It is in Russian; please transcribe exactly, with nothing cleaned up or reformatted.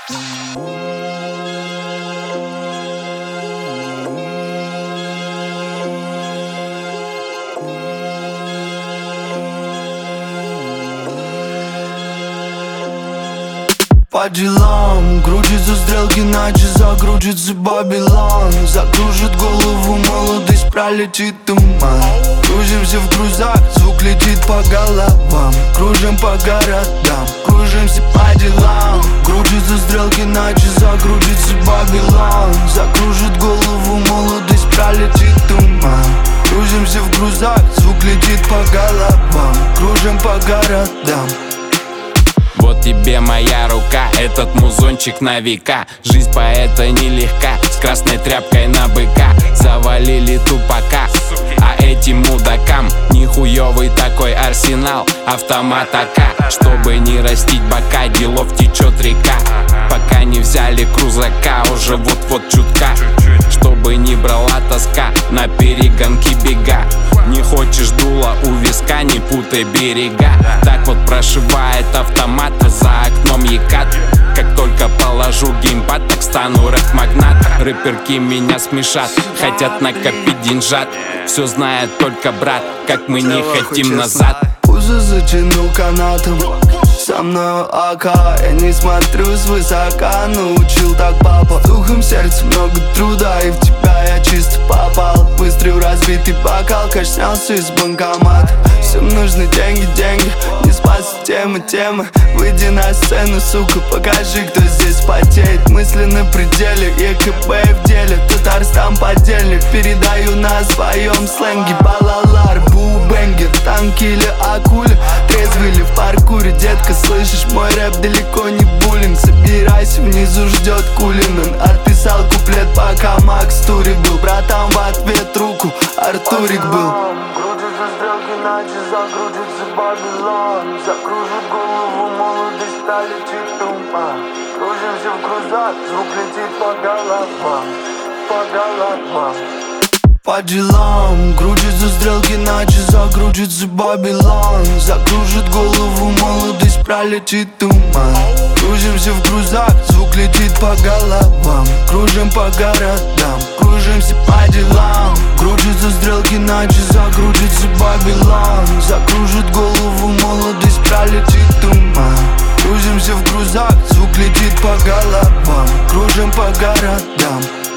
По делам крутятся стрелки, иначе закрутится Babylon. Закружит голову молодость, пролетит туман. Кружимся в грузах, звук летит по головам. Кружим по городам, кружимся по делам. Крутятся стрелки, иначе закрутится Babylon. Закружит голову молодость, пролетит туман. Кружимся в грузах, звук летит по головам. Кружим по городам. Вот тебе моя рука, этот музончик на века. Жизнь поэта нелегка, с красной тряпкой на быка. Завалили тупака, а этим мудакам нихуёвый такой арсенал, автомат АК. Чтобы не растить бока, делов течет река. Пока не взяли крузака, уже вот-вот чутка. Чтобы не брала тоска, на перегонки бега. Не хочешь дула у виска, не путай берега. Так вот прошивает автомат, за окном Екат. Как только положу геймпад, так стану рэп-магнат. Рэперки меня смешат, хотят накопить деньжат. Все знает только брат, как мы не хотим назад. Пузо затянул канатом, со мною АК. Я не смотрю свысока, научил так папа. Духом сердца много труда, и в тебя я чисто попал. Выстрел разбитый бокал, кэш снялся из банкомата. Всем нужны деньги, деньги, не спасут темы, темы. Выйди на сцену, сука, покажи, кто здесь потеет. Мысли на пределе, ЕКБ в деле. Татарстан подельник, передаю на своем сленге. Балалар, бу-бенгер, танки или акули. Трезвый ли в паркуре, детка, слышишь, мой рэп далеко не буллинг. Собирайся, внизу ждет Кулинан. Отписал куплет, пока Макс Тури был. Братан в ответ руку, Артурик был. Крутятся стрелки, иначе закрутится Babylon. Закружит голову молодость, пролетит туман. Кружимся в грузах, звук летит по головам, по головам. По делам крутятся стрелки, иначе закрутится Babylon. Закружит голову молодость, пролетит туман. Кружимся в грузах, звук летит по головам. Кружим по городам, кружимся по делам. Крутятся стрелки, иначе закрутится Babylon. Закружит голову молодость, пролетит туман. Кружимся в грузах, звук летит по головам. Кружим по городам.